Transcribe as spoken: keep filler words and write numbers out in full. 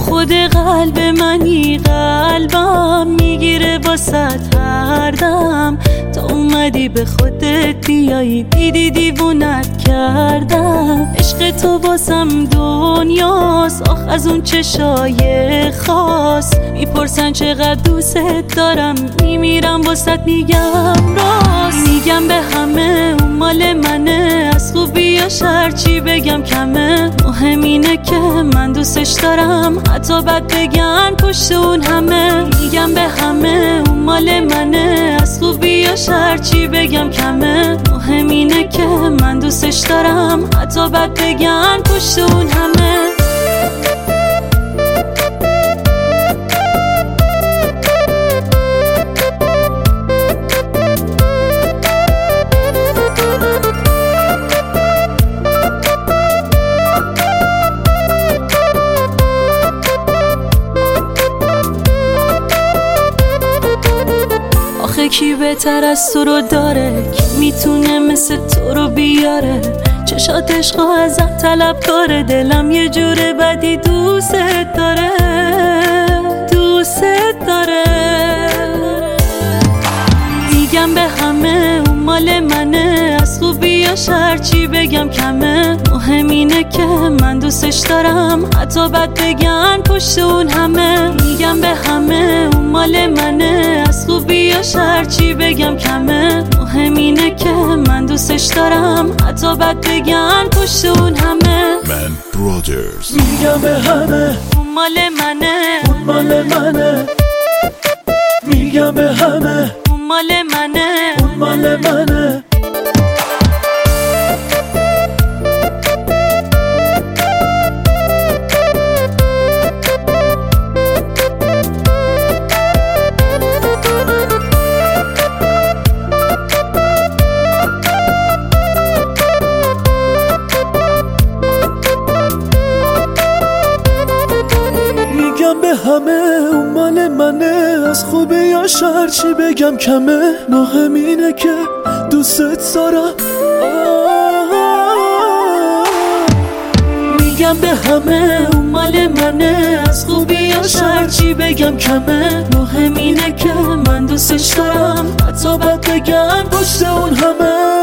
خود قلب منی، قلبم میگیره واسط هر دم. تا اومدی به خودت بیایی، دیدی دیوونت کردم. عشق تو واسم دنیاست، آخ از اون چشای خاص. میپرسن چقدر دوست دارم، میمیرم واسط میگم راست. میگم به همه اون مال منه، از خوبی یا شر چی بگم کمه. مهم اینه که من دوستش دارم، حتی بد بگن پشت اون همه. میگم به همه اون مال منه، از خوبی یا شر چی بگم کمه. مهم اینه که من دوستش دارم، حتی بد بگن پشت اون همه. آخه کی بهتر از تو رو داره، کی میتونه مثل تو رو بیاره. چشات عشق ازت طلب داره، دلم یه جور بدی دوست داره، دوست داره. میگم به همه اون مال منه، از خوبی یا شر چی بگم کمه. مهم اینه که من دوستش دارم، حتی بد بگن پشت اون همه. میگم به همه اون مال منه، از خوبی یا شر چی بگم کمه. مهم اینه که من دوستش دارم، حتی بد بگن پشت اون همه. من برادرز. میگم به همه اون مال منه، اون مال منه. میگم به همه اون مال منه، اون مال منه. میگم به همه اون مال منه، از خوبی یا شر چی بگم کمه. مهم اینه که دوستت دارم. میگم به همه اون مال منه، از خوبی یا شر چی بگم کمه. مهم اینه که من دوستش دارم، حتی بد بگم پشت اون همه.